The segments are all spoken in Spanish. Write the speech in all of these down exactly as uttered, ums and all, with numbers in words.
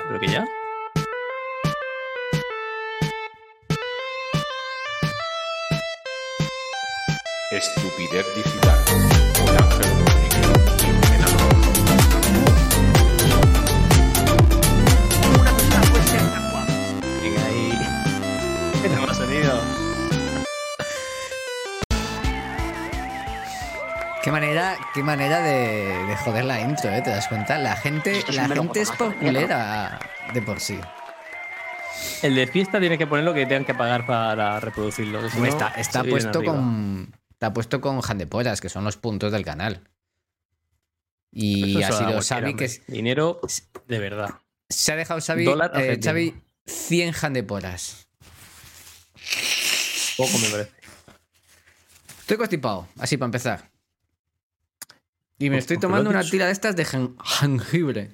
Creo que ya. Estupidez digital. Con Ángel Rodríguez y Jimena López. Una persona puede ser tan guapa. Venga ahí. ¿Qué tenemos sonido? Qué manera, qué manera de, de joder la intro, ¿eh? ¿Te das cuenta? La gente, Esto es la un gente es melocotonazo por de mierda. culera de por sí. El de fiesta tiene que poner lo que tengan que pagar para reproducirlo. que si Hombre, no, está está se vienen puesto arriba. con. Está puesto con Jandeporas, que son los puntos del canal. Y Eso ha se lo da sido a Xavi cualquiera, que hombre. Dinero de verdad. se ha dejado Xavi, Dólar eh, argentino. Xavi cien Jandeporas. Poco me parece. Estoy constipado, así para empezar. Y me ¿Por- estoy por qué lo tomando has una dicho? tira de estas de jen- jengibre.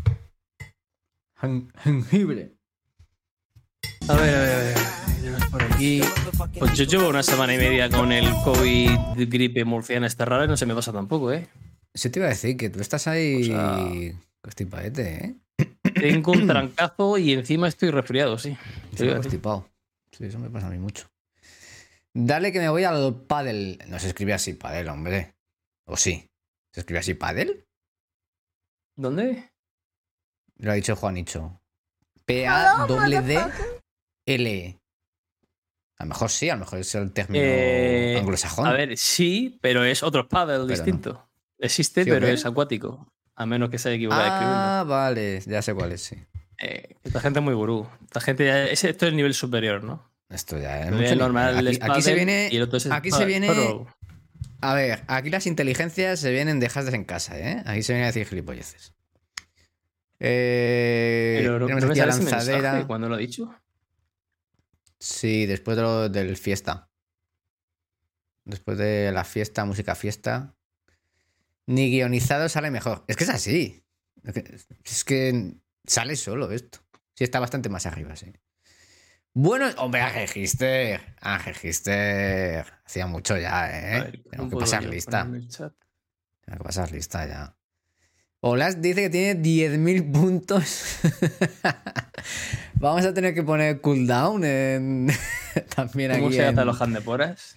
Jen- jengibre. A ver, a ver, a ver. Tenemos por aquí. Pues yo llevo una semana y media con el COVID gripe murciana esta rara y no se me pasa tampoco, ¿eh? Eso te iba a decir, que tú estás ahí O sea- constipadete, ¿eh? Tengo un trancazo y encima estoy resfriado, sí. Te Estoy iba a decir. constipado. Sí, eso me pasa a mí mucho. Dale que me voy al pádel. No se escribe así pádel, hombre. ¿O sí? ¿Se escribe así pádel? ¿Dónde? Lo ha dicho Juanicho. P A D D L E. A lo mejor sí, a lo mejor es el término Eh, anglosajón. A ver, sí, pero es otro paddle distinto. Existe, ¿Sí o pero qué? es acuático. A menos que se haya equivocado de escribirlo. Ah, vale, ya sé cuál es, sí. Eh, esta gente es muy gurú. Esta gente ya, ese- esto es el nivel superior, ¿no? Esto ya es El mucho nivel nivel. normal Aquí, es aquí se paddle viene. y el otro es Aquí se paddle viene. pro. A ver, aquí las inteligencias se vienen dejadas en casa, ¿eh? Aquí se viene a decir gilipolleces. Eh, Pero no, tenemos no me aquí a sale ese lanzadera. mensaje cuando lo ha dicho. Sí, después de lo, del fiesta. Después de la fiesta, música fiesta. Ni guionizado sale mejor. Es que es así. Es que, es que sale solo esto. Sí, está bastante más arriba, sí. Bueno, hombre, Ángel Gister. Ángel Gister. Hacía mucho ya, A ¿eh? ver, Tengo ¿cómo que puedo pasar yo lista. ponerme el chat? Tengo que pasar lista ya. Olas dice que tiene diez mil puntos. Vamos a tener que poner cooldown en... también aquí. ¿Cómo se en... ata los handeporas?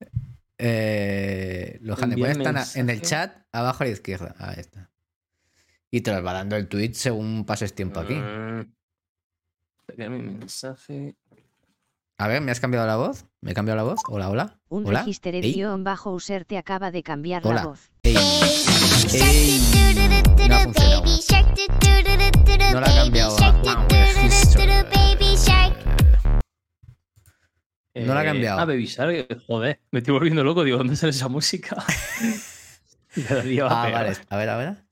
Eh, los Envía handepores están a- mensaje. en el chat abajo a la izquierda. Ahí está. Y te los va dando el tweet según pases tiempo aquí. Mm. Sacar mi mensaje. A ver, ¿me has cambiado la voz? ¿Me he cambiado la voz? Hola, hola. Un Hola. register Ey. guión bajo user te acaba de cambiar Hola. la voz. Ey. Ey. No ha funcionado. No la ha cambiado a Ángel Gister. No la ha Eh, cambiado. Ah, Baby Shark, joder, me estoy volviendo loco. Digo, ¿dónde sale esa música? Cada día va Ah, peor. vale. A ver, a ver.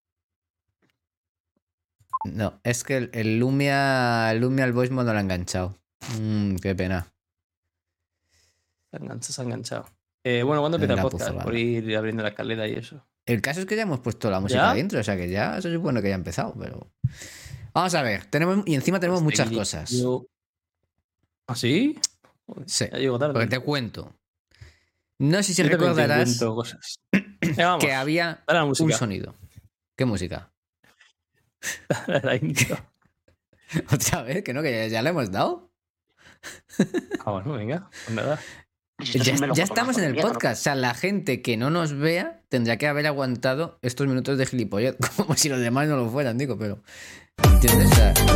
No, es que el, el Lumia, el Lumia al voice mode no lo ha enganchado. Mm, qué pena. Se ha enganchado, se ha enganchado. Eh, bueno, ¿cuándo empieza La el podcast? puzolana. Por ir abriendo la escalera y eso. El caso es que ya hemos puesto la música ¿Ya? adentro, o sea que ya se supone que ya ha empezado, pero. Vamos a ver, tenemos, y encima tenemos Este muchas grillo- cosas. ¿Ah, sí? Joder, Sí, ya llego tarde. porque te cuento. No sé si Yo también te recordarás cuento cosas. Venga, vamos. que había Dale la un música. sonido. ¿Qué música? La intro. ¿Otra vez? ¿Que no? ¿Que ya, ya le hemos dado? Ah, bueno, venga. Pues nada. Esto es Ya, un ya melocotonazo estamos en de el mierda, ¿no? podcast. O sea, la gente que no nos vea tendría que haber aguantado estos minutos de gilipollez. Como si los demás no lo fueran, digo, pero. ¿Entiendes? O sea,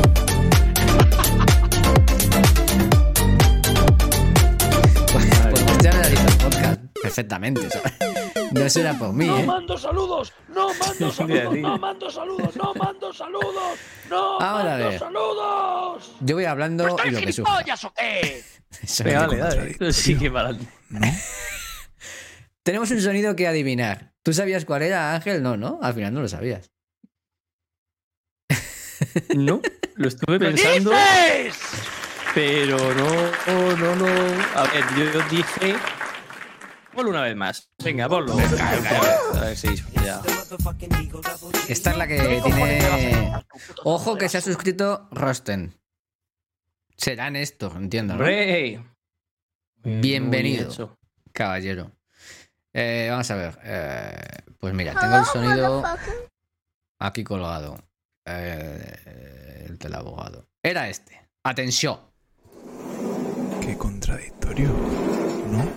podemos ya analizar el podcast perfectamente, ¿sabes? No será por mí, No ¿eh? mando saludos, no mando Sí, mira, saludos, sí. no mando saludos, no mando saludos, no Ahora, a mando ver. saludos. Yo voy hablando y lo que surja. ¿Gilipollas o qué? Eso Venga, es dale, dale. contradictorio. Sí que para adelante. Tenemos un sonido que adivinar. ¿Tú sabías cuál era, Ángel? No, ¿no? Al final no lo sabías. No, lo estuve ¿Qué pensando, dices? pero no, no, no. A ver, yo dije. Ponlo una vez más. Venga, ponlo. A ver si ya. Esta es la que tiene. Ojo que se ha suscrito Rosten. Será Néstor, entiendo, ¿no? ¡Hombre! Muy Bienvenido. bien hecho. Caballero. Eh, vamos a ver. eh, pues mira, tengo el sonido aquí colgado. Eh, el del abogado. Era este. Atención. Qué contradictorio, ¿no?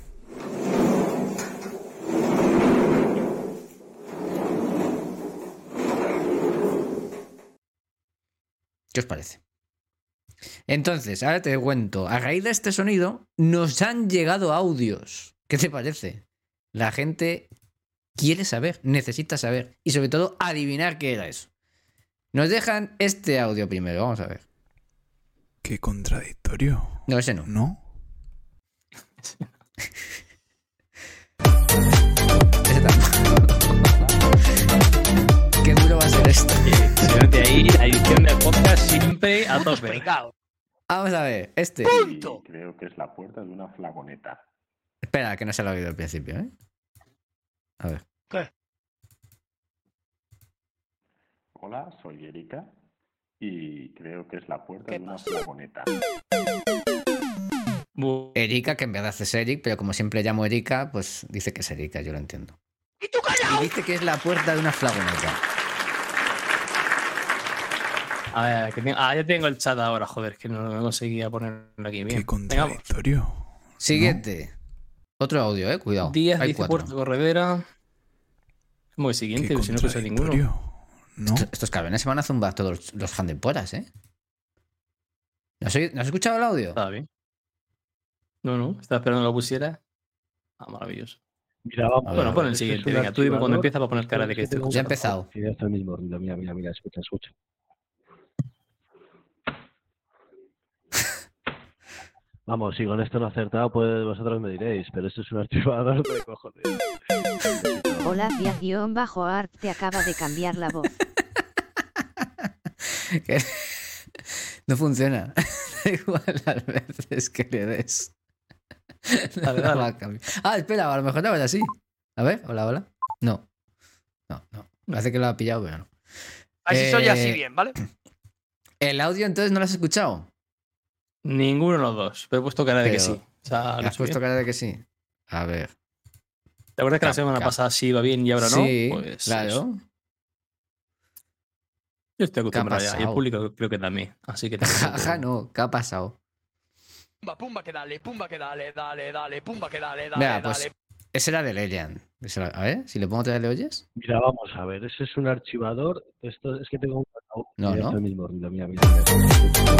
¿Qué os parece? Entonces, ahora te cuento. A raíz de este sonido, nos han llegado audios. ¿Qué te parece? La gente quiere saber, necesita saber y sobre todo adivinar qué era eso. Nos dejan este audio primero, vamos a ver. Qué contradictorio. No, ese no. ¿No? Ese tampoco. Qué duro va a ser esto. De ahí, la edición de podcast siempre a tope. Pringao. Vamos a ver, este. Punto. Creo que es la puerta de una flagoneta. Espera, que no se lo he oído al principio, ¿eh? A ver. ¿Qué? Hola, soy Erika y creo que es la puerta ¿Qué de una pasa? flagoneta. Bu- Erika, que en verdad es Eric, pero como siempre llamo Erika, pues dice que es Erika, yo lo entiendo. ¿Y tú callao? Y dice que es la puerta de una flagoneta. A ver, que tengo- ah, ya tengo el chat ahora, joder, que no, no conseguía ponerlo aquí bien. Qué Venga, vamos. contradictorio. Siguiente. Otro audio, eh, cuidado. Díaz Hay dice cuatro. Puerto Corredera. ¿Cómo que Qué siguiente? Si no escucho ninguno. contradictorio, ¿no? Esto- Estos cabrones se van a zumbar todos los, los handeporas, ¿eh? ¿No has, oído- ¿no has escuchado el audio? Estaba bien. No, no, estaba esperando que lo pusiera. Ah, maravilloso. Mira, vamos. A ver, Bueno, a pon ver, el Este es siguiente, un venga, tú dime cuando archivador. empieza para poner cara de que estoy Ya ha escuchando. empezado. Sí, ya está el mismo ruido. Mira, mira, mira, escucha, escucha. Vamos, si con esto no he acertado, pues vosotros me diréis, pero esto es un archivador de cojones. Hola, Díaz-Art te acaba de cambiar la voz. Que no funciona. Da igual las veces que le des. Dale, No dale. va a cambiar. Ah, espera, a lo mejor no era así. A ver, hola, hola. No. No, no. Parece que lo ha pillado, pero no. Así soy así Eh, bien, ¿vale? El audio entonces no lo has escuchado. Ninguno de los dos, pero he puesto cara de que Pero- sí. O sea, ¿Le lo has sé puesto bien. cara de que sí? A ver. ¿Te acuerdas que la Cap- semana cap- pasada sí iba bien y ahora no? Sí, Pues claro. eso. Yo estoy acostumbrado ya. Y el pasado? público creo que también. Así que tampoco- Jaja, no. ¿Qué ha pasado? Pumba, pumba, que dale, pumba, que dale, dale, dale, pumba, que dale, dale, Venga, pues dale. ese era de Lelian. Ese era- A ver, si le pongo otra vez, ¿le oyes? Mira, vamos a ver, ese es un archivador. Esto es que tengo un. No, Ya no. está el mismo ruido. Mira, mira, mira.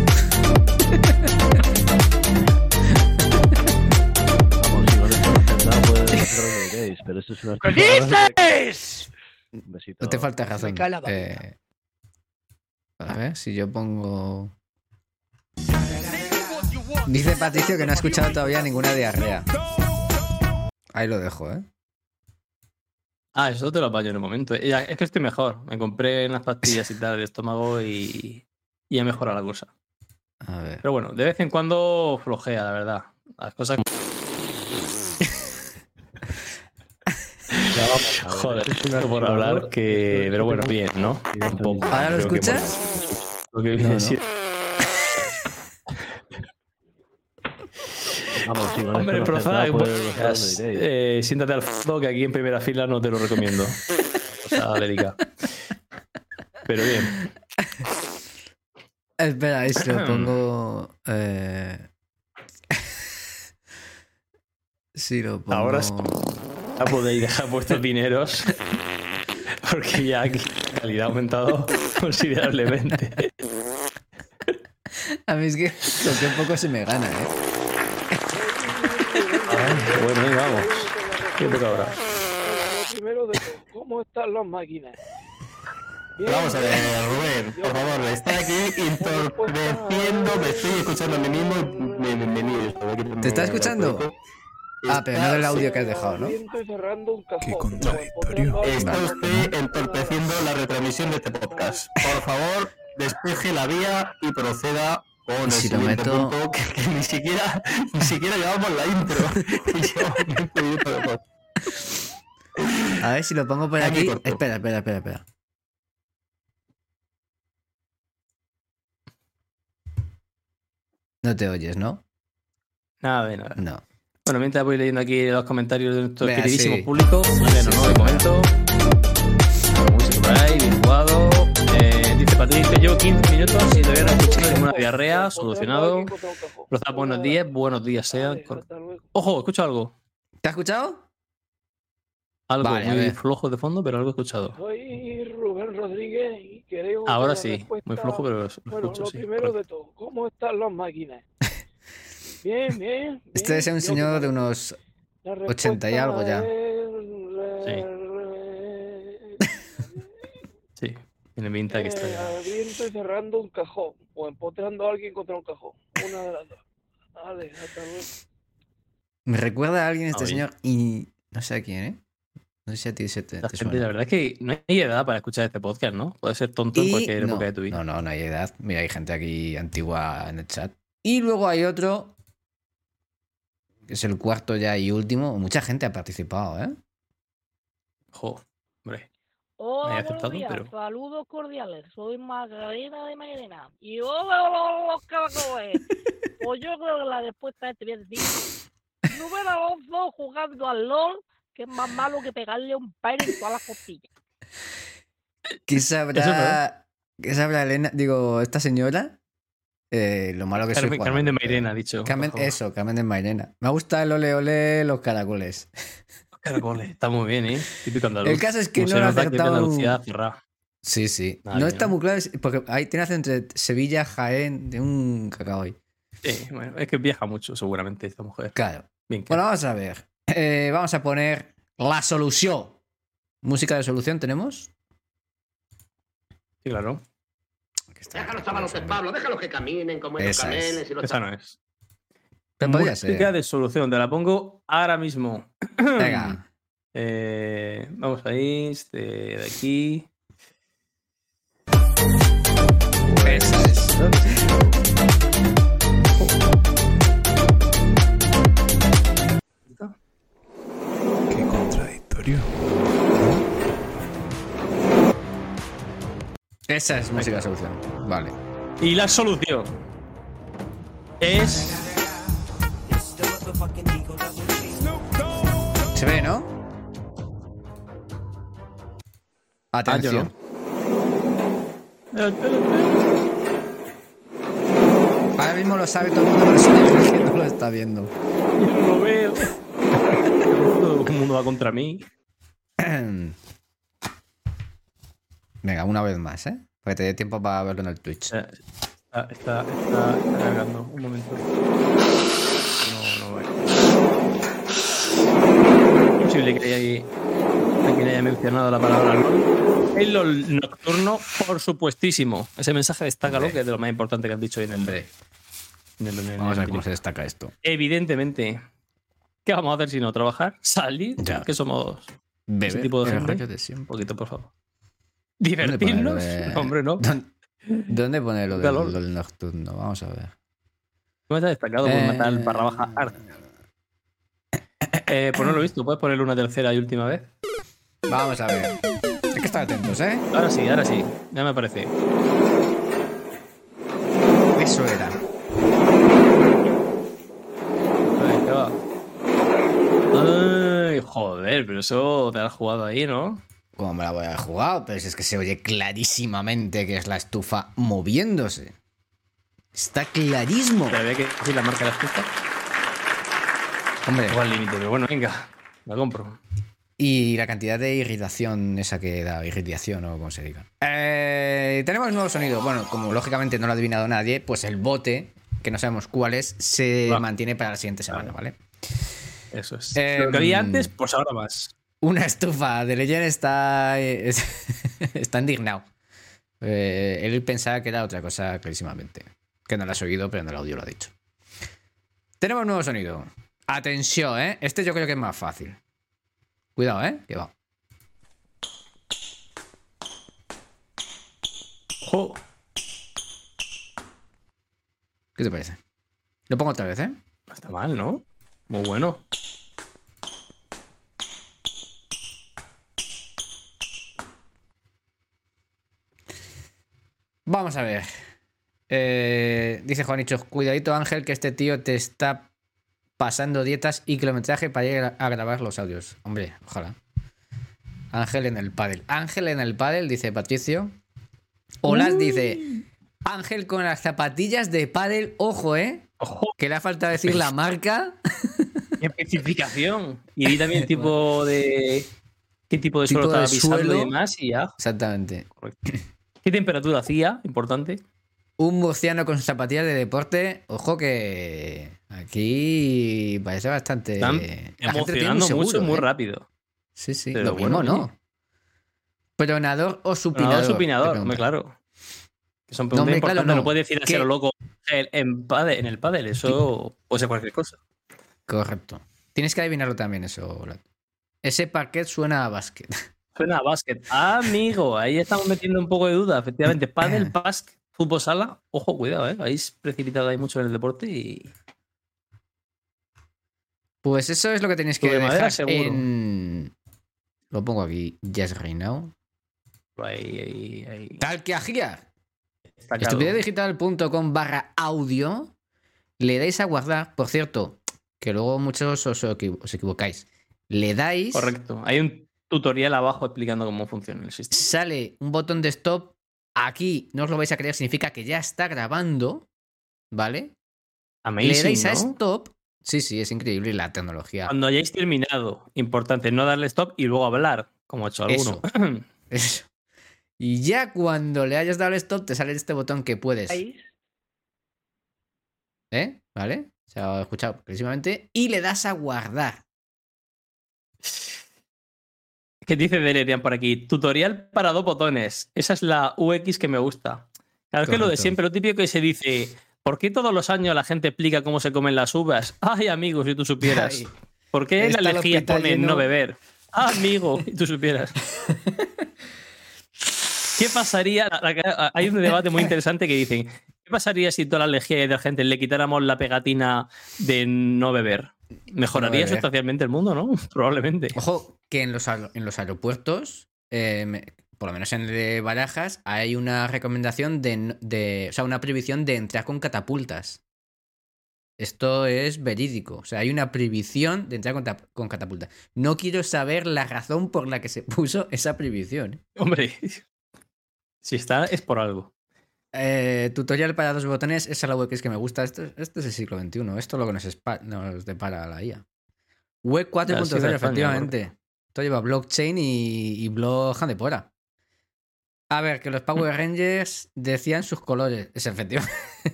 Vamos, si con esto no he acertado, pues vosotros me diréis, pero esto es un ¿Qué archivador de dices? Un besito. No te falta razón. Me cae la babita. Eh, a ver, si yo pongo... Dice Patricio que no ha escuchado todavía ninguna diarrea. Ahí lo dejo, ¿eh? Ah, eso te lo apaño en un momento. Ya, es que estoy mejor. Me compré unas pastillas y tal de estómago y, y ha mejorado la cosa. A ver. Pero bueno, de vez en cuando flojea, la verdad. Las cosas. Ya vamos a ver, Joder, esto es un por archivador. hablar que. Esto- Pero bueno, esto bien, ¿no? Sí, ya está Un poco. bien. ¿Ahora lo Creo que escuchas? por- Lo que viene No, no. siendo- Vamos, si con Hombre, esto no he Prozada, acertado, pues pues, vosotros me diréis. eh, siéntate al fondo que aquí en primera fila no te lo recomiendo. O sea, delicado. Pero bien. Espera, ahí se lo pongo... Eh... Si lo pongo... Ahora sí. Ya podéis dejar vuestros dineros. Porque ya aquí la calidad ha aumentado considerablemente. A mí es que lo que un poco se me gana, ¿eh? Ay, bueno, ahí vamos. ¿Qué toca ahora? Lo primero de todo, ¿cómo están las máquinas? Bien, Vamos a ver, Rubén, por favor, está aquí entorpeciendo, me estoy escuchando a mí mismo y me, me, me niegues. ¿Te está escuchando? Ah, pero no del audio que has dejado, ¿no? abriendo y cerrando un cajón. Qué contradictorio. Está usted entorpeciendo la retransmisión de este podcast. Por favor, despeje la vía y proceda con el Si lo siguiente meto- punto, que, que ni siquiera ni siquiera llevamos la intro. Y llevamos veinte minutos de podcast. A ver si lo pongo por Aquí aquí. corto. Espera, espera, espera, espera. No te oyes, ¿no? Nada de nada. No. Bueno, mientras voy leyendo aquí los comentarios de nuestro Venga, queridísimo sí. público. Vale, no, Sí, no, sí, de claro. momento. La música por ahí, bien jugado. Eh, Dice Patricia, llevo quince minutos y todavía no he escuchado ninguna diarrea, solucionado. Rozap, buenos días, buenos días sean. Ojo, escucha algo. ¿Te has escuchado? Algo Vale, a muy ver. flojo de fondo, pero algo he escuchado. Soy Rubén Rodríguez y creo que Ahora la sí, respuesta- muy flojo, pero lo Bueno, escucho, lo sí. primero de todo, ¿cómo están las máquinas? Bien, bien. Este bien. es un Yo señor creo de que unos la ochenta y respuesta algo ya. es- Sí, tiene pinta que está Eh, ya. abriendo y cerrando un cajón o empotrando a alguien contra un cajón. Una de las dos. Vale, hasta luego. Me recuerda a alguien este Oye. señor y no sé a quién, ¿eh? No sé si a ti se te, La, te gente, la suena. verdad es que no hay edad para escuchar este podcast, ¿no? Puedes ser tonto en Y cualquier no, época de tu vida. no, no, no hay edad. Mira, hay gente aquí antigua en el chat. Y luego hay otro, que es el cuarto ya y último. Mucha gente ha participado, ¿eh? Jo, hombre. Hola, Me he buenos aceptado, días, pero- saludos cordiales. Soy Magdalena de Mairena. Y hola, los caracoles. Pues yo creo que la respuesta es, te voy a decir, Rubén Alonso jugando al LOL, que es más malo que pegarle un paire en todas las costillas. ¿Qué Eso sabrá, ¿qué sabrá Elena? Digo, esta señora. Eh, lo malo que soy Carmen, jugando. Carmen de Mairena, ha dicho. Carmen, por favor. eso, Carmen de Mairena. Me gusta el ole ole los caracoles. Caracoles, está muy bien, ¿eh? Típico andaluz. El caso es que Como no se lo ha nota que es de acertado. Andalucía cerrada. Sí, sí. Nadie, no está ¿no? muy claro, es- porque ahí tiene acento entre Sevilla, Jaén, de un cacao ahí. Sí, bueno, es que viaja mucho, seguramente, esta mujer. Claro. Bien, Bueno, vamos a ver. Eh, vamos a poner la solución. ¿Música de solución tenemos? sí, claro. Déjalos, chavalos, Pablo, déjalos que caminen como ellos Esa es. caminen. Si los Esa no es. Pero podría Música ser. de solución, te la pongo ahora mismo. Venga. Eh, vamos ahí, este de aquí. Esa es. Qué contradictorio. Esa es música de solución. Vale. Y la solución es. Se ve, ¿no? Ah, yo Atención. no. Ahora mismo lo sabe todo el mundo, pero solo que no lo está viendo. Yo no lo veo. Todo el mundo va contra mí. Venga, una vez más, ¿eh? Para que te dé tiempo para verlo en el Twitch. Está, está, está, está cargando. Un momento. No, no va. Es posible que haya alguien haya mencionado la palabra LOL. El LOL nocturno, por supuestísimo. Ese mensaje destácalo, que es de lo más importante que han dicho hoy en el. Hombre, en el- en el- vamos a ver en cómo el- se destaca esto. Evidentemente. ¿Qué vamos a hacer si no trabajar? Salir. Ya. Que somos Beber ese tipo de el gente. rollo de Un siempre. poquito, por favor. ¿Dónde pone lo ¿Divertirnos? de- No, hombre, no. ¿Dónde, dónde pone lo del, Calor. lo del nocturno? Vamos a ver. ¿Cómo está destacado por Eh, metal barra baja art? Eh, pues no lo he visto. ¿Puedes ponerle una tercera y última vez? Vamos a ver. Hay que estar atentos, ¿eh? Ahora sí, ahora sí. Ya me parece. Eso era. Ay, ¿qué va? Ay, joder, pero eso te lo has jugado ahí, ¿no? ¿Cómo me la voy a haber jugado? Pero si es que se oye clarísimamente que es la estufa moviéndose. Está clarísimo. Te había que decir la marca de la estufa. Hombre, Igual límite, pero bueno, venga. La compro. y la cantidad de irritación esa que da, irritación o como se diga. Eh, tenemos nuevo sonido. Bueno, como lógicamente no lo ha adivinado nadie, pues el bote, que no sabemos cuál es, se Va. mantiene para la siguiente semana, ¿vale? Eso es. Em, Lo que había antes, pues ahora más. Una estufa de Legend está, es- está indignado. Eh, él pensaba que era otra cosa clarísimamente. Que no lo has oído, pero en el audio lo ha dicho. Tenemos nuevo sonido. Atención, ¿eh? Este yo creo que es más fácil. Cuidado, ¿eh? Que va. Jo. ¿Qué te parece? Lo pongo otra vez, ¿eh? No está mal, ¿no? Muy bueno. Vamos a ver. Eh, dice Juanicho, cuidadito Ángel, que este tío te está pasando dietas y kilometraje para ir a grabar los audios. Hombre, ojalá. Ángel en el pádel. Ángel en el pádel, dice Patricio. Olas Uh. dice: Ángel con las zapatillas de pádel, ojo, ¿eh? Ojo. Que le ha faltado decir la marca. ¿Qué especificación? Y di también tipo de. ¿Qué tipo de Tipo suelo de estaba pisando suelo. y demás? Y ya. Exactamente. Correcto. ¿Qué temperatura hacía? Importante. Un murciano con zapatillas de deporte. Ojo que aquí parece bastante. Están La gente lo tiene emocionando seguro, mucho, muy ¿eh? rápido. Sí, sí. Pero Lo mismo, bueno, ¿no? Pronador o supinador. Supinador, te supinador, pregunta. hombre, claro. Que son No, preguntas hombre, claro, importantes. no. No puedes decir así ¿Qué? a lo loco el- en, pádel- en el pádel. Eso puede ser cualquier cosa. Correcto. Tienes que adivinarlo también, eso, Vlad. Ese parquet suena a básquet. Suena a básquet. Ah, amigo, ahí estamos metiendo un poco de duda. Efectivamente, pádel, básquet, fútbol sala. Ojo, cuidado, ¿eh? Habéis precipitado ahí mucho en el deporte y. Pues eso es lo que tenéis que Sobre madera, dejar seguro. en. Lo pongo aquí. Yes, right now. Ahí, ahí, ahí. Tal que agia. Destacado. estupidezdigital.com barra audio. Le dais a guardar. Por cierto, que luego muchos os, equivo- os equivocáis. Le dais. Correcto. Hay un tutorial abajo explicando cómo funciona el sistema. Sale un botón de stop. Aquí no os lo vais a creer, significa que ya está grabando. ¿Vale? Amazing, Le dais a ¿no? stop. Sí, sí, es increíble la tecnología. Cuando hayáis terminado, importante no darle stop y luego hablar, como ha hecho alguno. Eso. Eso. Y ya cuando le hayas dado el stop, te sale este botón que puedes. ¿Eh? ¿Vale? Se ha escuchado clarísimamente. Y le das a guardar. ¿Qué dice Delerian por aquí? Tutorial para dos botones. Esa es la U X que me gusta. Claro, es que lo de Correcto. siempre, lo típico que se dice, ¿por qué todos los años la gente explica cómo se comen las uvas? Ay, amigo, si tú supieras. Ay, ¿Por qué en está la el lejía hospital pone lleno. no beber? Ah, amigo, si tú supieras. ¿Qué pasaría? Hay un debate muy interesante que dicen, ¿qué pasaría si toda la lejía de gente le quitáramos la pegatina de no beber? Mejoraría No beber. sustancialmente el mundo, ¿no? Probablemente. Ojo, que en los, aer- en los aeropuertos, eh, me- por lo menos en el de Barajas, hay una recomendación de, n- de. O sea, una prohibición de entrar con catapultas. Esto es verídico. O sea, hay una prohibición de entrar con, tap- con catapultas. No quiero saber la razón por la que se puso esa prohibición. Hombre, si está, es por algo. Eh, tutorial para dos botones, esa es la web que es que me gusta. Esto, esto es el siglo veintiuno. Esto es lo que nos, espa- nos depara la I A. Web cuatro punto cero, Así de España, efectivamente. Esto lleva blockchain y, y blog handepora. A ver, que los Power Rangers decían sus colores. Es efectivamente.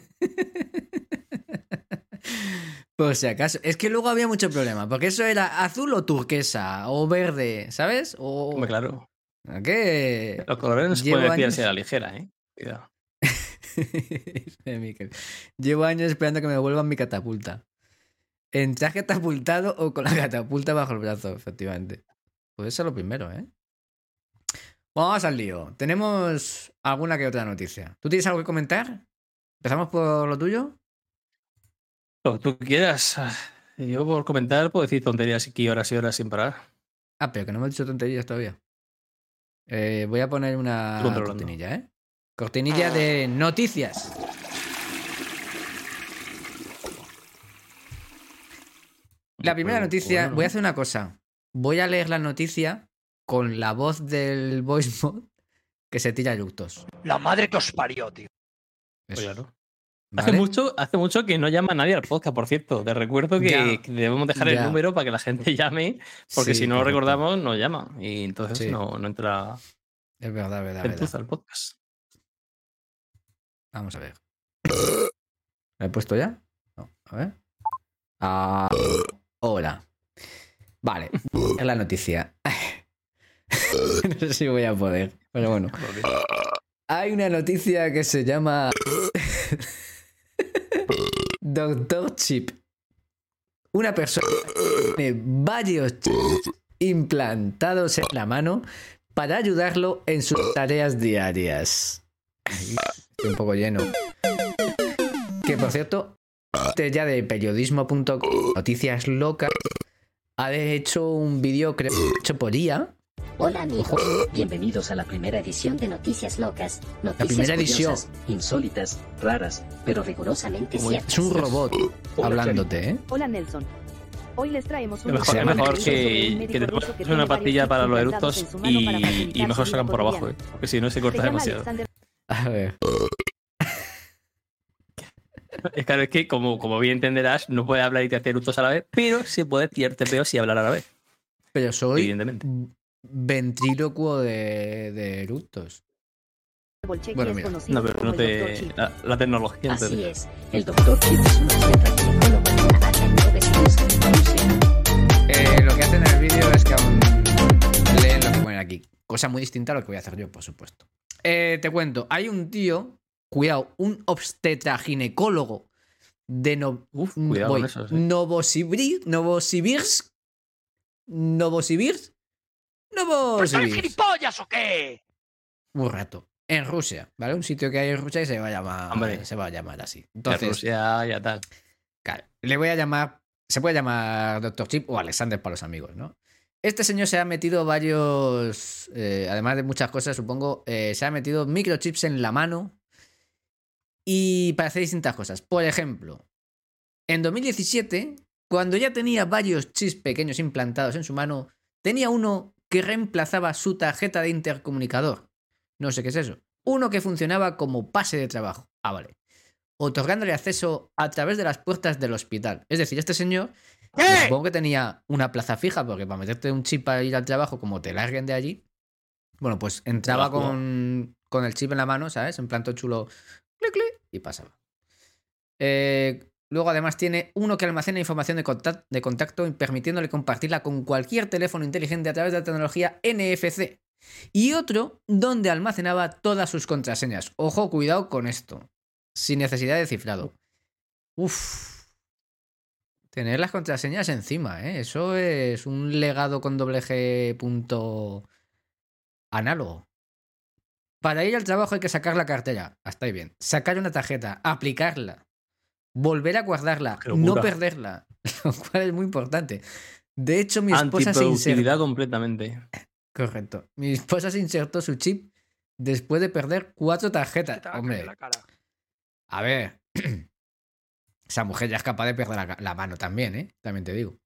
Por si acaso. Es que luego había mucho problema. Porque eso era azul o turquesa. O verde, ¿sabes? O. Hombre, claro. ¿Qué? Los colores no se Llevo pueden decir años- así a la ligera, ¿eh? Cuidado. Dice Miquel. Llevo años esperando que me devuelvan mi catapulta. ¿Entras catapultado o con la catapulta bajo el brazo? Efectivamente. Puede ser lo primero, ¿eh? Vamos al lío. Tenemos alguna que otra noticia. ¿Tú tienes algo que comentar? ¿Empezamos por lo tuyo? Lo que tú quieras. Yo por comentar puedo decir tonterías aquí horas y horas sin parar. Ah, pero que no hemos dicho tonterías todavía. Eh, voy a poner una Controlando. cortinilla, ¿eh? Cortinilla de noticias. La primera noticia, bueno. voy a hacer una cosa. Voy a leer la noticia con la voz del voice mod que se tira eructos. La madre que os parió, tío. Pues Eso, claro. ¿vale? Hace mucho, hace mucho que no llama nadie al podcast, por cierto. Te recuerdo que, Ya. que debemos dejar Ya. el número para que la gente llame, porque Sí, si no lo correcto. recordamos, no llama. Y entonces Sí. no, no entra Es verdad, verdad, gentuza verdad. al podcast. Vamos a ver. ¿Lo he puesto ya? No, a ver. Ah, hola. Vale, es la noticia. No sé si voy a poder, pero bueno. Hay una noticia que se llama Doctor Chip. Una persona tiene varios chips implantados en la mano para ayudarlo en sus tareas diarias. Ay, estoy un poco lleno. Que por cierto, este ya de periodismo punto com, noticias locas, ha hecho un vídeo, creo, hecho por I A. Hola amigos, bienvenidos a la primera edición de Noticias Locas. Noticias primera edición. curiosas, insólitas, raras, pero rigurosamente ciertas. Es un robot hablándote, ¿eh? Hola Nelson. Hoy les traemos un Es mejor, es video mejor sobre un que, médico que te ruso pongas tiene una varios pastilla chips para los implantados eructos en su mano para y, facilitar y mejor su sacan vida por abajo, ¿eh? cotidiana. Porque si no se Se corta llama demasiado. Alexander A ver. Es claro, es que como, como bien entenderás, no puede hablar y te hacer eructos a la vez, pero sí puede tirarte peos y hablar a la vez. Pero soy Evidentemente. ventrílocuo de, de eructos. Bolchequi Bueno, es mira. conocido No, pero como no el doctor te. Chip. La, la tecnología. no te Así deja. es, el doctor Chip es un obstetra ginecólogo de Novavaca en Novosibirsk, Rusia. Eh, lo que hacen en el vídeo es que aún leen lo que ponen aquí. Cosa muy distinta a lo que voy a hacer yo, por supuesto. Eh, te cuento, hay un tío, cuidado, un obstetra ginecólogo de no, Uf, cuidado voy, con eso, sí. Novosibirsk, Novosibirsk, Novosibirsk, ¿Pero soy Novosibirsk. gilipollas o qué? Un rato. En Rusia, ¿vale? Un sitio que hay en Rusia y se va a llamar, Hombre. se va a llamar así. De Entonces, Rusia ya tal. claro, le voy a llamar, se puede llamar doctor Chip o Alexander para los amigos, ¿no? Este señor se ha metido varios, eh, además de muchas cosas, supongo, eh, se ha metido microchips en la mano y para hacer distintas cosas. Por ejemplo, en dos mil diecisiete, cuando ya tenía varios chips pequeños implantados en su mano, tenía uno que reemplazaba su tarjeta de intercomunicador. No sé qué es eso. Uno que funcionaba como pase de trabajo. Ah, vale. Otorgándole acceso a través de las puertas del hospital. Es decir, este señor, ¿Qué? supongo que tenía una plaza fija, porque para meterte un chip para ir al trabajo, como te larguen de allí, bueno, pues entraba Te la jugó. con, con el chip en la mano, ¿sabes? En plan todo chulo, clic, clic, y pasaba. Eh, luego además tiene uno que almacena información de contacto, de contacto permitiéndole compartirla con cualquier teléfono inteligente a través de la tecnología N F C. Y otro donde almacenaba todas sus contraseñas. Ojo, cuidado con esto. Sin necesidad de cifrado. Uf. Tener las contraseñas encima, ¿eh? Eso es un legado con doble G punto análogo. Para ir al trabajo hay que sacar la cartera. Hasta ahí bien. Sacar una tarjeta, aplicarla, volver a guardarla, Qué locura. no perderla. Lo cual es muy importante. De hecho, mi esposa se insertó. Antiproductividad completamente. Correcto. Mi esposa se insertó su chip después de perder cuatro tarjetas. Te va a Hombre, caer la cara. a ver. Esa mujer ya es capaz de perder la, la mano también, ¿eh? También te digo.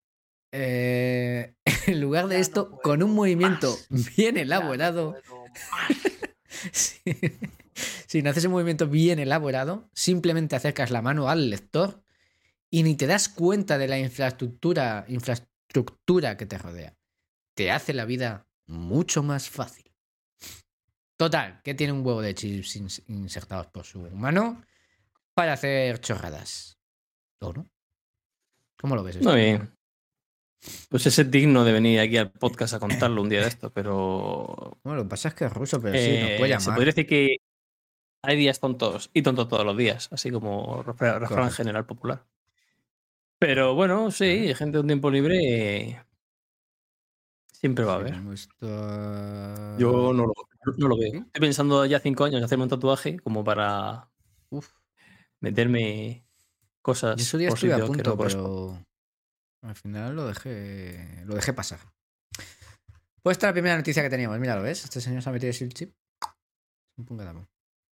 Eh, en lugar de Ya esto, no puedo con un movimiento más. bien Ya elaborado, no puedo más. si, sin hacer ese movimiento bien elaborado, simplemente acercas la mano al lector y ni te das cuenta de la infraestructura, infraestructura que te rodea. Te hace la vida mucho más fácil. Total, que tiene un huevo de chips ins- insertados por su mano para hacer chorradas. ¿O no? ¿Cómo lo ves esto? Muy bien. Pues ese es digno de venir aquí al podcast a contarlo un día de esto, pero. Bueno, lo que pasa es que es ruso, pero sí, nos eh, puede se llamar. podría decir que hay días tontos y tontos todos los días, así como refrán, refrán Correcto. general popular. Pero bueno, sí, gente de un tiempo libre eh, siempre va a Sí, haber. como esto- Yo no lo, no lo veo. ¿Sí? Estoy pensando ya cinco años en hacerme un tatuaje como para Uf. meterme cosas Yo ese día por estuve a sitios que punto, no corresponden. pero al final lo dejé, lo dejé pasar. Pues esta es la primera noticia que teníamos. Mira, ¿lo ves? Este señor se ha metido el chip. Un pungadamo.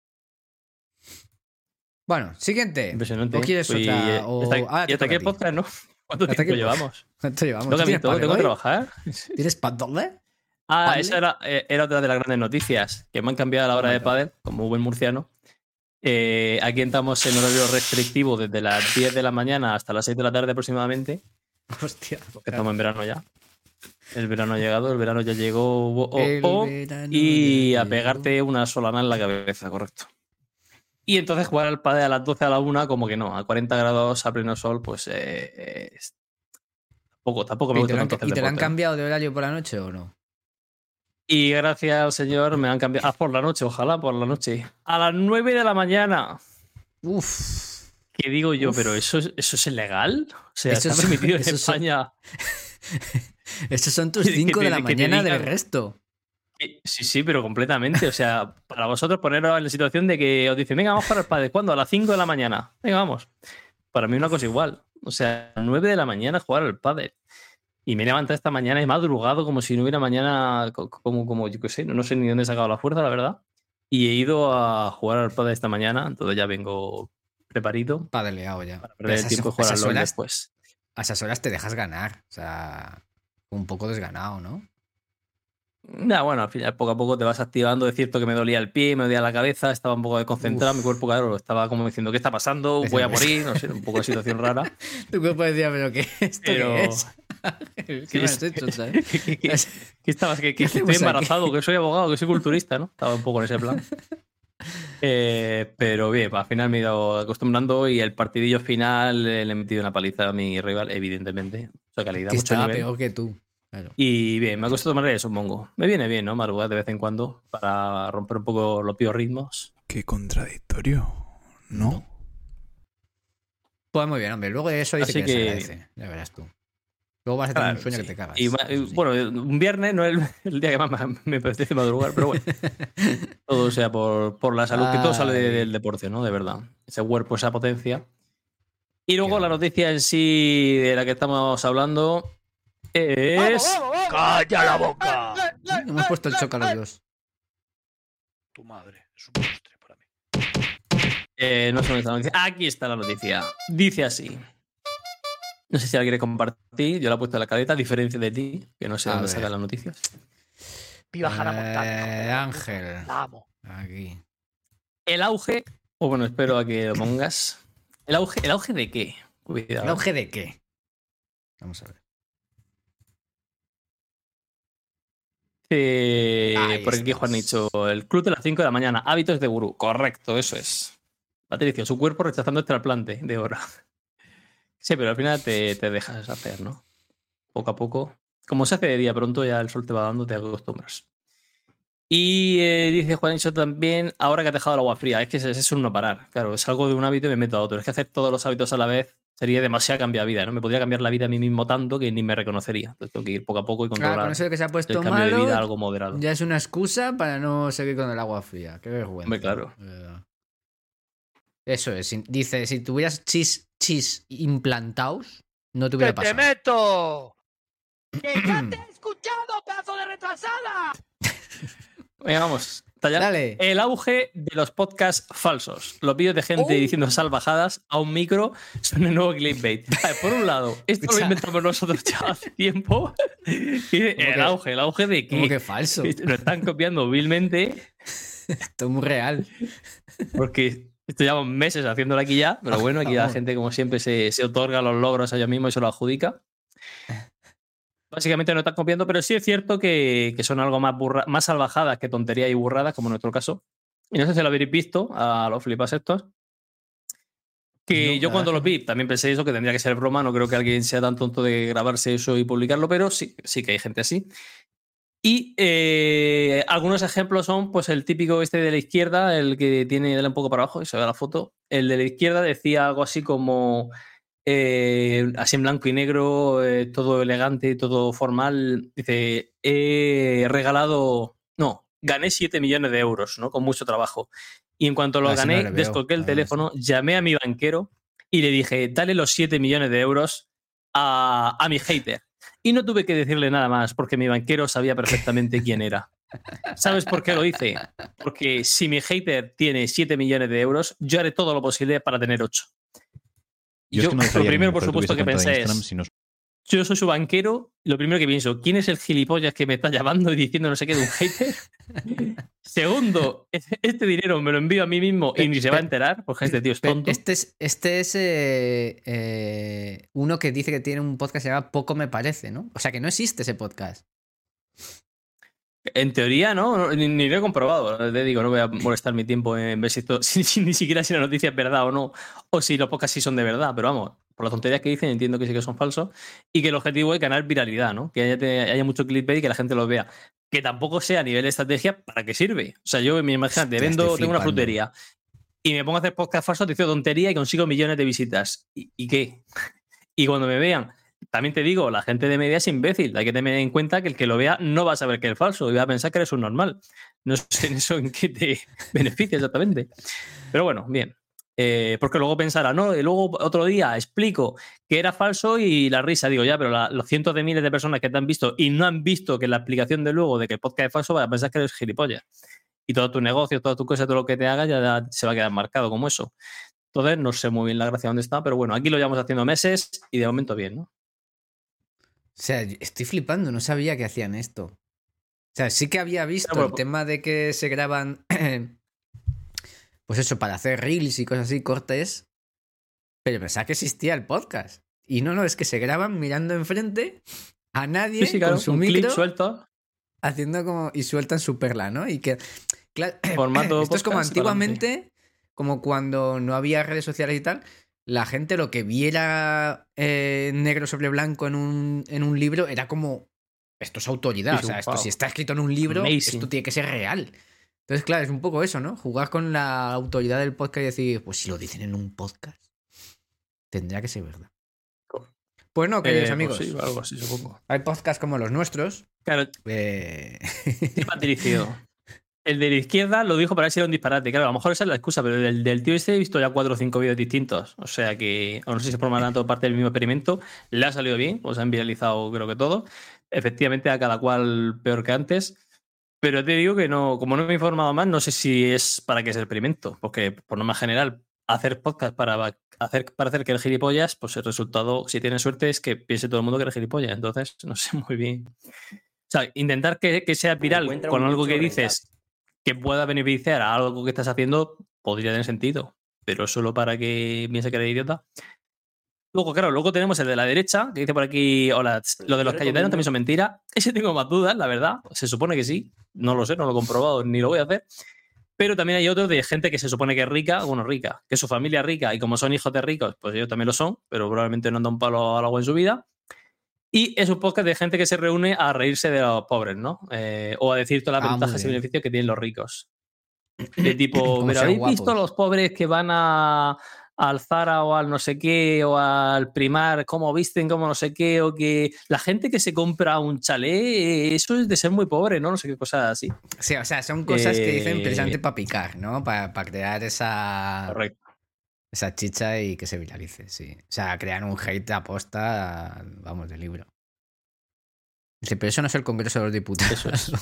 Bueno, siguiente. Impresionante. ¿O quieres Pues, otra? eh, O... hasta, Ah, y te hasta toca aquí a el ti. podcast, ¿no? ¿Cuánto Hasta tiempo aquí el llevamos? ¿Cuánto llevamos? Toca a mí ¿Tienes todo, padel tengo que hoy? trabajar. ¿Tienes padel? Ah, ¿Padel? esa era, eh, era otra de las grandes noticias, que me han cambiado la hora Oh my de God. pádel, como buen murciano. Eh, aquí estamos en horario restrictivo desde las diez de la mañana hasta las seis de la tarde aproximadamente, Hostia. porque estamos en verano ya. El verano ha llegado, el verano ya llegó oh, oh, El oh, verano y ya a pegarte una solana en la cabeza, correcto. Y entonces jugar al pádel a las doce a la una, como que no, a cuarenta grados a pleno sol, pues eh, es- tampoco, tampoco me ¿Y te gusta lo han, tanto hacer y te lo han deporte, ¿no? cambiado de horario por la noche o no? Y gracias al señor me han cambiado. Ah, por la noche, ojalá por la noche. A las nueve de la mañana. Uf. ¿Qué digo yo? Uf. ¿Pero eso es, eso es ilegal? O sea, Eso está es- permitido en eso son- España. Estos son tus Que- que cinco te- de la que te mañana del digan- resto. Eh, Sí, sí, pero completamente. O sea, para vosotros poneros en la situación de que os dicen, venga, vamos para el padre. ¿Cuándo? A las cinco de la mañana. Venga, vamos. Para mí una cosa igual. O sea, a las nueve de la mañana jugar al pádel. Y me he levantado esta mañana, he madrugado como si no hubiera mañana, co- como, como yo qué sé, no sé ni dónde he sacado la fuerza, la verdad. Y he ido a jugar al pádel esta mañana, entonces ya vengo preparado Padeleado ya. para Pero perder el esas- tiempo y jugar al esas LoL horas- después. A esas horas te dejas ganar. O sea, un poco desganado, ¿no? Ya, bueno, al final poco a poco te vas activando. Es cierto que me dolía el pie, me dolía la cabeza, estaba un poco desconcentrado. Uf. Mi cuerpo, claro, estaba como diciendo, ¿qué está pasando? Voy a morir, no sé, un poco de situación rara. Tu cuerpo decía, ¿pero qué, esto Pero... qué es? ¿Qué me has hecho, ¿sabes? ¿Qué, qué, qué, qué estabas? ¿Que, que ¿Qué estoy hacemos embarazado, aquí? que soy abogado, que soy culturista, ¿no? Estaba un poco en ese plan. Eh, pero bien, al final me he ido acostumbrando y el partidillo final eh, le he metido una paliza a mi rival, evidentemente. Mucha calidad, Que mucho estaba nivel. peor que tú. Claro. Y bien, me ha costado tomar eso, supongo. Me viene bien, ¿no? Madrugar de vez en cuando para romper un poco los peores ritmos. Qué contradictorio, ¿no? Pues muy bien, hombre. Luego de eso dice Así que, se que- agradece. Ya verás tú. Luego vas a tener Claro, un sueño sí. que te cagas. Y, ma- y, bueno, un viernes no es el, el día que más me- me apetece madrugar, pero bueno. Todo sea por, por la salud, que todo sale de- Ay. del deporte, ¿no? De verdad. Ese cuerpo, esa potencia. Y luego la noticia en sí de la que estamos hablando es... ¡Calla la boca! Hemos puesto el choque a los dos. Tu madre, es un postre para mí. Eh, no sé dónde está la noticia. Aquí está la noticia. Dice así. No sé si la quiere compartir. Yo la he puesto en la caleta, a diferencia de ti, que no sé A dónde ver. sacan las noticias. Viva Hannah Montana. Eh, joder. Ángel. La amo. Aquí. El auge, o bueno, espero a que lo pongas. ¿El auge, ¿el auge de qué? Cuidado. ¿El auge de qué? Vamos a ver. Eh, Ahí por aquí estamos. Juan ha dicho el club de las cinco de la mañana, hábitos de gurú. Correcto, eso es. Patricio, su cuerpo rechazando el trasplante de hora. Sí, pero al final te, te dejas hacer, ¿no? Poco a poco. Como se hace de día pronto, ya el sol te va dando, te acostumbras. Y eh, dice Juancho también, ahora que ha dejado el agua fría, es que ese es un no parar. Claro, salgo de un hábito y me meto a otro. Es que hacer todos los hábitos a la vez sería demasiado cambiar vida, ¿no? Me podría cambiar la vida a mí mismo tanto que ni me reconocería. Entonces tengo que ir poco a poco y controlar Claro, con eso de que se ha el puesto cambio malo, de vida algo moderado. ya es una excusa para no seguir con el agua fría. Qué vergüenza. Hombre, claro. Eh, Eso es. si- Dice, si tuvieras chis, chis implantados, no te hubiera ¡Que te pasado. meto! ¡Que ya te he escuchado, pedazo de retrasada! Venga, vamos. Está ya. Dale. El auge de los podcasts falsos. Los vídeos de gente Oh. diciendo salvajadas a un micro son el nuevo clickbait. Vale, por un lado, esto lo Escucha. inventamos nosotros ya hace tiempo. Y el que- auge, el auge de Como que que falso. lo están copiando vilmente Esto es muy real. porque esto llevamos meses haciéndolo aquí ya, pero bueno, aquí la Vamos. gente como siempre se, se otorga los logros a ella misma y se lo adjudica. Básicamente no están copiando, pero sí es cierto que, que son algo más, burra, más salvajadas que tonterías y burradas, como en nuestro caso. Y no sé si lo habéis visto a los flipas estos. Que No, yo la cuando verdad los vi también pensé eso, que tendría que ser broma. No creo que alguien sea tan tonto de grabarse eso y publicarlo, pero sí, sí que hay gente así. Y eh, algunos ejemplos son pues el típico este de la izquierda, el que tiene dale un poco para abajo y se ve la foto. El de la izquierda decía algo así como eh, así en blanco y negro, eh, todo elegante, todo formal. Dice, he regalado, no, gané siete millones de euros, ¿no? Con mucho trabajo. Y en cuanto lo Ah, sí, no gané, le veo. descolgué el Ah, teléfono, llamé a mi banquero y le dije, dale los siete millones de euros a, a mi hater. Y no tuve que decirle nada más porque mi banquero sabía perfectamente quién era. ¿Sabes por qué lo hice? Porque si mi hater tiene siete millones de euros, yo haré todo lo posible para tener ocho. Yo, Yo, es que no lo dejaría que primero, mi por mujer supuesto, que tuviese cuenta de pensé Instagram es, si no- yo soy su banquero, y lo primero que pienso, ¿quién es el gilipollas que me está llamando y diciendo no sé qué de un hater? Segundo, este dinero me lo envío a mí mismo y ni se va a enterar, porque este tío es Pe- tonto. Este es, este es eh, eh, uno que dice que tiene un podcast que se llama Poco Me Parece, ¿no? O sea, que no existe ese podcast. En teoría, no, ni, ni lo he comprobado. Te digo, no voy a molestar mi tiempo en ver si esto, si, si- ni siquiera si la noticia es verdad o no, o si los podcasts sí son de verdad, pero vamos, por las tonterías que dicen entiendo que sí que son falsos y que el objetivo es ganar viralidad, ¿no? Que haya, te- haya mucho clickbait y que la gente los vea. Que tampoco sea a nivel de estrategia, ¿para qué sirve? O sea, yo me imagínate, Hostia, vendo, estoy tengo una flipando. frutería y me pongo a hacer podcast falsos diciendo tontería y consigo millones de visitas. ¿Y, y qué? Y cuando me vean, también te digo, la gente de media es imbécil. Hay que tener en cuenta que el que lo vea no va a saber que es falso y va a pensar que eres un normal. No sé en eso en qué te beneficia exactamente. Pero bueno, bien. Eh, porque luego pensará, no, y luego otro día explico que era falso y la risa, digo, ya, pero la- los cientos de miles de personas que te han visto y no han visto que la explicación de luego de que el podcast es falso, van a pensar que eres gilipollas. Y todo tu negocio, toda tu cosa, todo lo que te hagas ya, ya se va a quedar marcado como eso. Entonces, no sé muy bien la gracia dónde está, pero bueno, aquí lo llevamos haciendo meses y de momento bien, ¿no? O sea, estoy flipando, no sabía que hacían esto. sea, sí que había visto Pero, el tema de que se graban, pues eso, para hacer reels y cosas así, cortes, pero pensaba que existía el podcast. Y no, no, es que se graban mirando enfrente a nadie sí, sí, claro, con su un clip micro, suelto. haciendo como, y sueltan su perla, ¿no? Y que, claro, Formato esto es como podcast, antiguamente, como cuando no había redes sociales y tal, la gente lo que viera eh, negro sobre blanco en un, en un libro era como, esto es autoridad, Sí, o sea, wow. esto si está escrito en un libro, Amazing. esto tiene que ser real. Entonces, claro, es un poco eso, ¿no? Jugar con la autoridad del podcast y decir, pues si lo dicen en un podcast, tendría que ser verdad. Pues no, queridos Eh, amigos. Pues sí, algo así, supongo. Hay podcasts como los nuestros. Claro. Eh... Sí, Patricio. El de la izquierda lo dijo para ver si era un disparate. Claro, a lo mejor esa es la excusa, pero del, del tío este he visto ya cuatro o cinco vídeos distintos. O sea que, o no sé si se formarán todo parte del mismo experimento. Le ha salido bien, pues han viralizado creo que todo. Efectivamente, a cada cual peor que antes. Pero te digo que no, como no me he informado más, no sé si es para qué es el experimento. Porque, por norma general, hacer podcast para hacer parecer que eres gilipollas, pues el resultado, si tienes suerte, es que piense todo el mundo que eres gilipollas. Entonces, no sé muy bien. O sea, intentar que, que sea viral con algo que dices que pueda beneficiar a algo que estás haciendo podría tener sentido, pero solo para que piense que eres idiota. Luego, claro, luego tenemos el de la derecha, que dice por aquí, hola, lo de los Cayetanos también son mentiras. Ese tengo más dudas, la verdad. Se supone que sí. No lo sé, no lo he comprobado, ni lo voy a hacer. Pero también hay otros de gente que se supone que es rica, bueno, rica, que su familia es rica, y como son hijos de ricos, pues ellos también lo son, pero probablemente no han dado un palo al agua en su vida. Y es un podcast de gente que se reúne a reírse de los pobres, ¿no? Eh, o a decir todas las Ah, muy ventajas y bien. beneficios que tienen los ricos. De tipo, Como pero sean ¿habéis guapos. visto los pobres que van a, al Zara o al no sé qué o al Primar, cómo visten, cómo no sé qué, o que la gente que se compra un chalet, eso es de ser muy pobre, ¿no? No sé qué cosas así. Sí, o sea, son cosas que dicen Eh, precisamente para picar, ¿no? Para crear esa, Correcto. esa chicha y que se viralice, sí. O sea, crear un hate aposta, vamos, de libro. Dice, pero eso no es el Congreso de los Diputados. Eso es.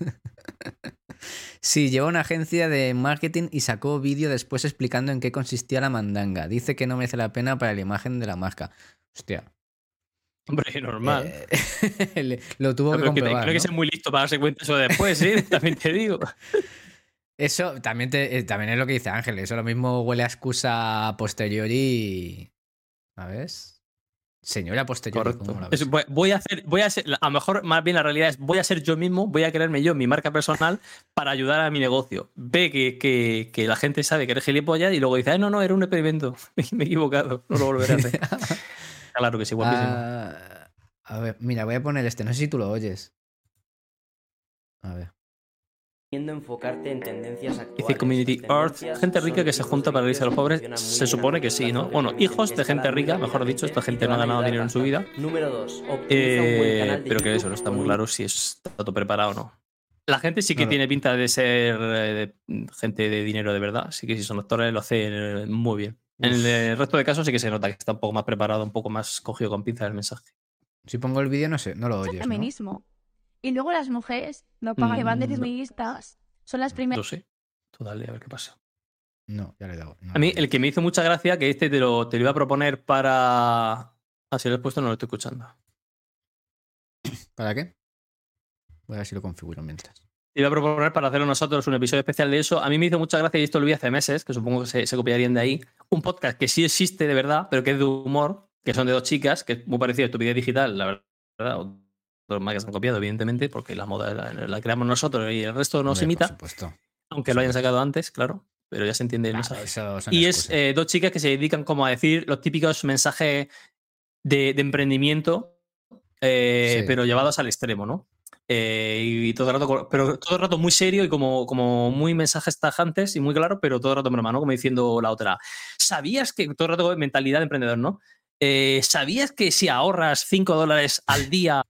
Sí, llevó una agencia de marketing y sacó vídeo después explicando en qué consistía la mandanga. Dice que no merece la pena para la imagen de la marca. Hostia. Hombre, normal. Eh, le- lo tuvo No, que pero que te- comprobar, creo que ¿no? ser muy listo para darse cuenta eso después, ¿eh? También te digo. Eso también, te- eh, también es lo que dice Ángel. Eso lo mismo huele a excusa a posteriori. ¿Sabes? Señora posteriori, ¿cómo la ves? Es- voy- voy a hacer, voy a ser, a lo mejor más bien la realidad es voy a ser yo mismo, voy a crearme yo mi marca personal para ayudar a mi negocio. Ve que, que, que la gente sabe que eres gilipollas y luego dice, ah, no, no, era un experimento, me he equivocado, no lo volveré a hacer. Claro que sí, guapísimo. Ah, a ver, mira, voy a poner este. No sé si tú lo oyes. A ver. Enfocarte en tendencias actuales. Dice Community Earth, gente rica que se junta para reírse a los pobres. Se supone que sí, ¿no? Bueno, hijos de gente rica, mejor dicho, esta gente no ha ganado dinero en su vida. Número dos. Eh, pero que eso no está muy claro si es todo preparado o no. La gente sí que No, no. tiene pinta de ser eh, de- gente de dinero de verdad. Sí que si son actores lo hacen eh, muy bien. En el, el resto de casos sí que se nota que está un poco más preparado, un poco más cogido con pinza el mensaje. Si pongo el vídeo, no sé, no lo oyes, ¿no? Feminismo. Y luego las mujeres no pagan que van de Mm, no. feministas. Son las No primeras. sé. Tú dale a ver qué pasa. No, ya le he dado. no. A mí el que me hizo mucha gracia, que este te lo, te lo iba a proponer para... Ah, si lo he puesto no lo estoy escuchando. ¿Para qué? Voy a ver si lo configuro mientras. Te iba a proponer para hacerlo nosotros un episodio especial de eso. A mí me hizo mucha gracia y esto lo vi hace meses, que supongo que se, se copiarían de ahí. Un podcast que sí existe de verdad, pero que es de humor, que son de dos chicas, que es muy parecido a Estupidez Digital, la verdad. Los más que se han copiado, evidentemente, porque la moda la, la creamos nosotros y el resto nos Hombre, imita. Por supuesto. Aunque lo hayan sacado antes, claro. Pero ya se entiende el Nah, mensaje. eso son Y es excusas. eh, dos chicas que se dedican como a decir los típicos mensajes de, de emprendimiento, eh, Sí. pero llevados al extremo, ¿no? Eh, y todo el rato, co- pero todo el rato muy serio y como, como muy mensajes tajantes y muy claros, pero todo el rato en broma, ¿no? Como diciendo la otra. ¿Sabías que todo el rato mentalidad de emprendedor, ¿no? Eh, ¿Sabías que si ahorras cinco dólares al día,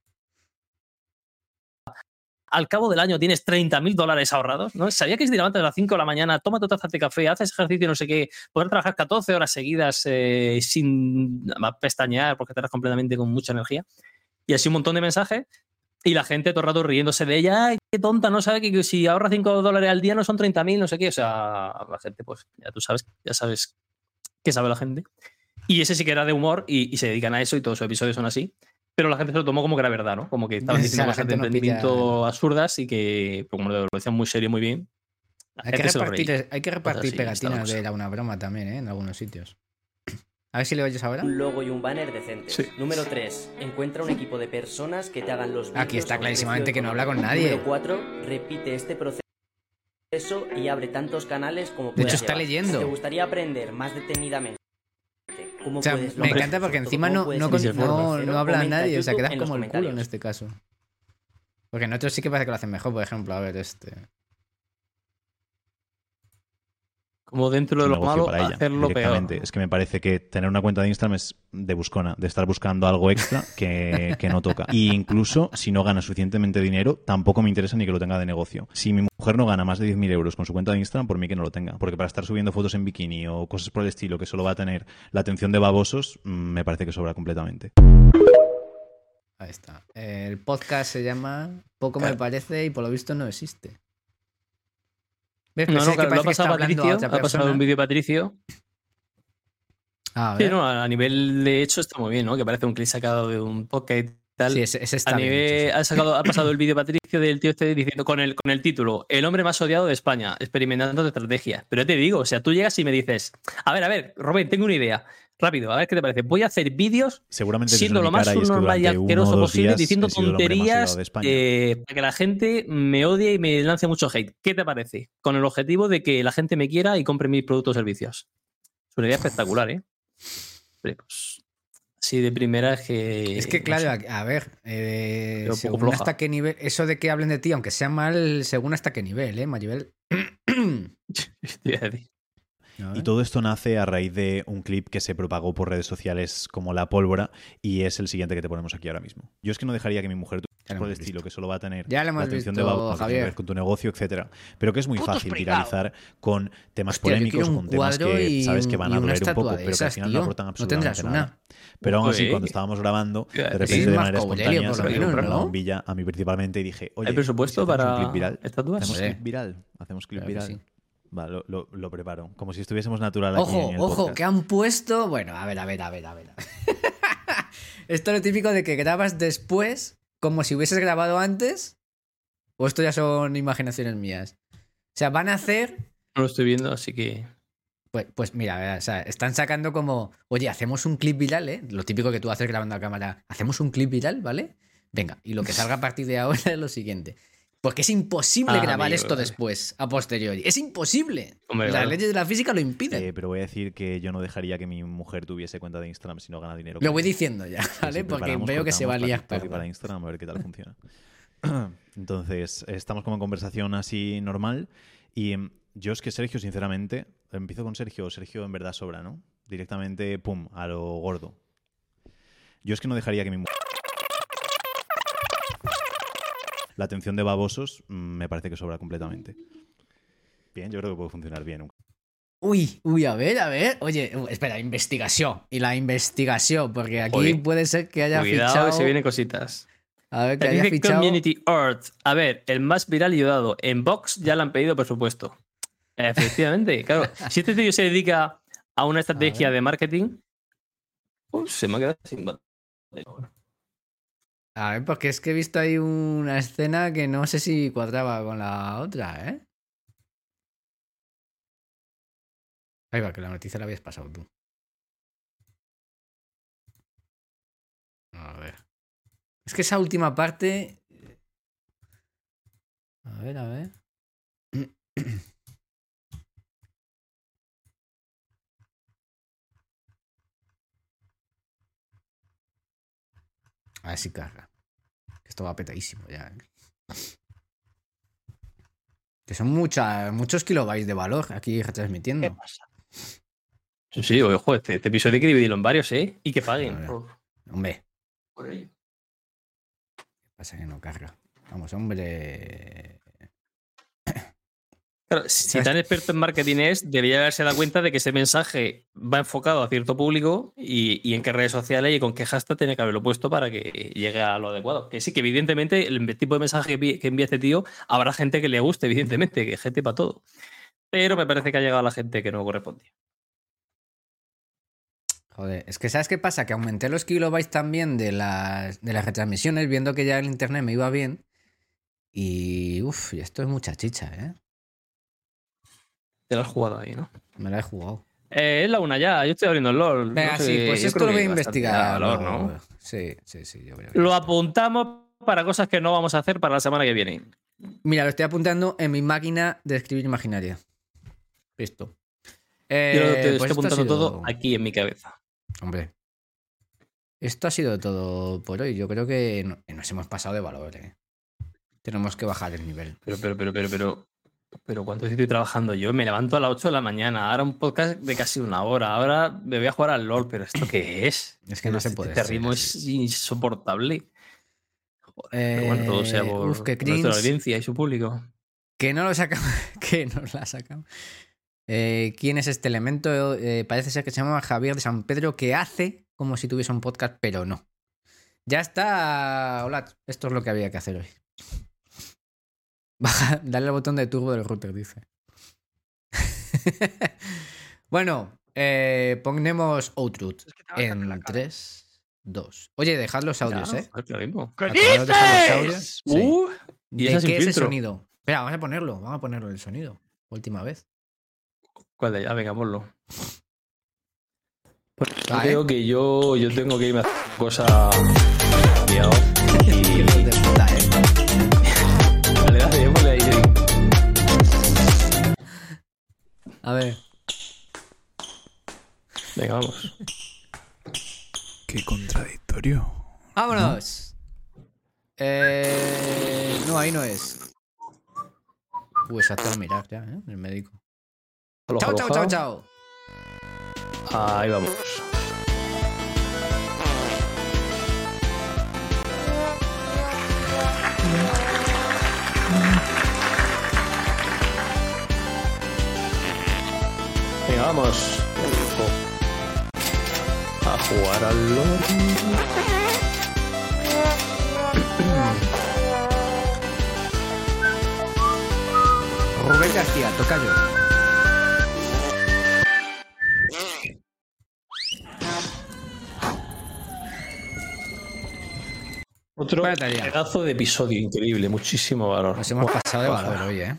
al cabo del año tienes treinta mil dólares ahorrados? ¿No? ¿Sabías que si te levantas a las cinco de la mañana, tomas tu taza de café, haces ejercicio, no sé qué, poder trabajar catorce horas seguidas eh, sin pestañear porque estarás completamente con mucha energía? Y así un montón de mensajes. Y la gente todo el rato riéndose de ella. ¡Ay, qué tonta! No sabe que si ahorra cinco dólares al día no son treinta mil, no sé qué. O sea, la gente, pues ya tú sabes, ya sabes qué sabe la gente. Y ese sí que era de humor y, y se dedican a eso y todos sus episodios son así. Pero la gente se lo tomó como que era verdad, ¿no? Como que estaban O sea, diciendo la cosas de gente no emprendimiento absurdas y que, pues, como lo decían muy serio, muy bien. la Hay que, gente se lo repartir, reía. hay que repartir así, está la pegatinas cosa. de la una broma también, ¿eh? En algunos sitios. A ver si le oyes ahora. Un logo y un banner decentes. Sí. Número tres. Encuentra un equipo de personas que te hagan los vídeos. Aquí está a un clarísimamente precio que no habla con económico. nadie. Número cuatro. Repite este proceso y abre tantos canales como De puedas hecho, está llevar. leyendo. Si te gustaría aprender más detenidamente cómo O sea, puedes me lograr encanta porque sobre encima cómo no, puedes no, iniciar no, desde cero, no habla comenta nadie, o sea, YouTube quedas en los como el culo en comentarios. este caso. Porque en otros sí que parece que lo hacen mejor, por ejemplo, a ver, este. Como dentro Es de un lo negocio malo, para ella, hacerlo peor. directamente. Es que me parece que tener una cuenta de Instagram es de buscona, de estar buscando algo extra que, que no toca. Y incluso si no gana suficientemente dinero, tampoco me interesa ni que lo tenga de negocio. Si mi mujer no gana más de diez mil euros con su cuenta de Instagram, por mí que no lo tenga. Porque para estar subiendo fotos en bikini o cosas por el estilo que solo va a tener la atención de babosos, mm, me parece que sobra completamente. Ahí está. El podcast se llama Poco me parece y por lo visto no existe. ¿Ves? No, Pues no, es que claro, lo ha parece que está pasado hablando a Patricio, otra ha pasado persona. un vídeo de Patricio. Ah, a Sí, ver. no, a nivel de hecho está muy bien, ¿no? Que parece un clip sacado de un podcast y tal. Sí, ese, ese está a bien nivel, hecho, sí. ha, sacado, ha pasado el vídeo de Patricio del tío este diciendo con el, con el título El hombre más odiado de España, experimentando estrategias. Pero ya te digo, o sea, tú llegas y me dices, a ver, a ver, Rubén, tengo una idea. Rápido, a ver qué te parece. Voy a hacer vídeos Seguramente siendo desde lo mi más cara y es que normal y durante uno asqueroso o dos posible, días diciendo he sido el hombre más odiado tonterías de España. eh, para que la gente me odie y me lance mucho hate. ¿Qué te parece? Con el objetivo de que la gente me quiera y compre mis productos o servicios. Es una idea espectacular, ¿eh? Hombre, pues, así de primera es que... Es que, no claro, sé. a, a ver, eh, Pero un poco según floja. hasta qué nivel, eso de que hablen de ti, aunque sea mal, según hasta qué nivel, ¿eh, Maribel? Te iba a decir. A Y ver. todo esto nace a raíz de un clip que se propagó por redes sociales como la pólvora y es el siguiente que te ponemos aquí ahora mismo. Yo es que no dejaría que mi mujer Ya lo por el hemos estilo visto. que solo va a tener Ya lo la hemos atención visto, de babosos, Javier. con tu negocio, etcétera, pero que es muy Putos fácil pringados. viralizar con temas Hostia, yo polémicos quiero o un con temas cuadro que y sabes que un- van y a una doler un poco, estatua de pero que al esas, final tío. no aportan ¿No absolutamente tendrás nada. una? Pero aún así, Ojo, cuando eh. estábamos grabando, de Sí, repente de Marco manera Aurelio, espontánea por se lo me menos, ocurrió una ¿no? bombilla a mí principalmente y dije, oye, ¿Hay presupuesto ¿y si hacemos para un clip viral? estatuas? ¿Hacemos Hombre. clip viral? ¿Hacemos clip Claro que viral? sí. Va, lo, lo, lo preparo. Como si estuviésemos natural aquí Ojo, en el ojo, podcast. que han puesto. Bueno, a ver, a ver, a ver, a ver. Esto es lo típico de que grabas después, como si hubieses grabado antes. O esto ya son imaginaciones mías. O sea, van a hacer. No lo estoy viendo, así que... Pues, pues mira, o sea, están sacando como. Oye, hacemos un clip viral, ¿eh? Lo típico que tú haces grabando a cámara. Hacemos un clip viral, ¿vale? Venga, y lo que salga a partir de ahora es lo siguiente. Porque es imposible Ah, grabar amigo, esto vale. después, a posteriori. Es imposible. Hombre, Las claro. leyes de la física lo impiden. Eh, pero voy a decir que yo no dejaría que mi mujer tuviese cuenta de Instagram si no gana dinero. Lo con voy ello. diciendo ya, Sí, ¿vale? sí, Porque preparamos, veo que se va a cortamos liar. para TikTok y parda. para Instagram a ver qué tal funciona. Entonces, estamos como en conversación así normal y em, yo es que Sergio, sinceramente, empiezo con Sergio, Sergio en verdad sobra, ¿no? Directamente, pum, a lo gordo. Yo es que no dejaría que mi mujer... La atención de babosos mm, me parece que sobra completamente. Bien, yo creo que puede funcionar bien. Uy, uy, a ver, a ver. Oye, uh, espera, investigación. Y la investigación, porque aquí Joder. puede ser que haya Cuidado, fichado. que se vienen cositas. A ver, que Te haya dice fichado. Community Art. A ver, el más viral y dado. En Vox ya le han pedido presupuesto. Efectivamente, claro. Si este tío se dedica a una estrategia de marketing, pues se me ha quedado sin batería. A ver, porque es que he visto ahí una escena que no sé si cuadraba con la otra, ¿eh? Ahí va, que la noticia la habías pasado tú. A ver. Es que esa última parte. A ver, a ver. A ver si carga. Esto va petadísimo ya. ¿eh? Que son mucha, muchos kilobytes de valor aquí retransmitiendo. ¿Qué pasa? Sí, sí, ojo, este, este episodio hay que dividirlo en varios, ¿eh? Y que paguen. Vale. por- Hombre, por ello. pasa que no carga. Vamos, hombre. Claro, si tan experto en marketing es, debería haberse dado cuenta de que ese mensaje va enfocado a cierto público y, y en qué redes sociales y con qué hashtag tiene que haberlo puesto para que llegue a lo adecuado. Que sí, que evidentemente el tipo de mensaje que vi- que envía este tío, habrá gente que le guste, evidentemente, que gente para todo. Pero me parece que ha llegado a la gente que no correspondía. Joder, es que ¿sabes qué pasa? Que aumenté los kilobytes también de las, de las retransmisiones, viendo que ya el internet me iba bien. Y uff, esto es mucha chicha, ¿eh? Te lo has jugado ahí, ¿no? Me la he jugado. Eh, es la una ya, yo estoy abriendo el LOL. Venga, No sé, sí, pues yo esto creo lo voy que a bastante investigar. valor, luego. ¿no? Sí, sí, sí, yo creo que Lo apuntamos para cosas que no vamos a hacer para la semana que viene. Mira, lo estoy apuntando en mi máquina de escribir imaginaria. Listo. Eh, Yo te pues estoy esto ha apuntando sido- todo aquí en mi cabeza. Hombre. Esto ha sido todo por hoy. Yo creo que no- nos hemos pasado de valor, ¿eh? Tenemos que bajar el nivel. Pero, pero, pero, pero, pero. Pero ¿cuánto estoy trabajando yo? Me levanto a las ocho de la mañana. Ahora un podcast de casi una hora. Ahora me voy a jugar al LOL. ¿Pero esto qué es? Es que no se Este- puede Este ser ritmo así. es insoportable. Joder, pero Eh, bueno, todo sea por, uf, qué por nuestra cringe. audiencia y su público. Que no lo sacamos. Que nos la sacamos. Eh, ¿Quién es este elemento? Eh, parece ser que se llama Javier de San Pedro, que hace como si tuviese un podcast, pero no. Ya está. Hola, esto es lo que había que hacer hoy. Baja, dale al botón de turbo del router, dice. Bueno, eh, ponemos Outroot en tres, dos. Oye, dejad los audios, Ya, ¿eh? joder, lo mismo. ¿Qué Acordaos de dejar los audios. dices? Sí. Uh, y ¿De esa sin qué es el filtro. sonido? Espera, vamos a ponerlo. Vamos a ponerlo el sonido. Última vez. ¿Cuál de allá? Venga, ponlo. Pues yo Vale. creo que yo, yo tengo que irme a hacer cosas. Liado. Y. Hijos de puta, ¿eh? Dale, dale, ponle ahí. A ver. Venga, vamos. Qué contradictorio. ¡Vámonos! Eh... No, ahí no es. Uh, exacto, a mirar ya, ¿eh? El médico. Aloha, Chao, chao, aloha. chao, chao. Ahí vamos. Venga, vamos. A jugar al LOL. Rubén García, toca yo. Otro Espérate ya. pedazo de episodio increíble, muchísimo valor. Nos hemos Buah, pasado de ojalá. valor hoy, ¿eh?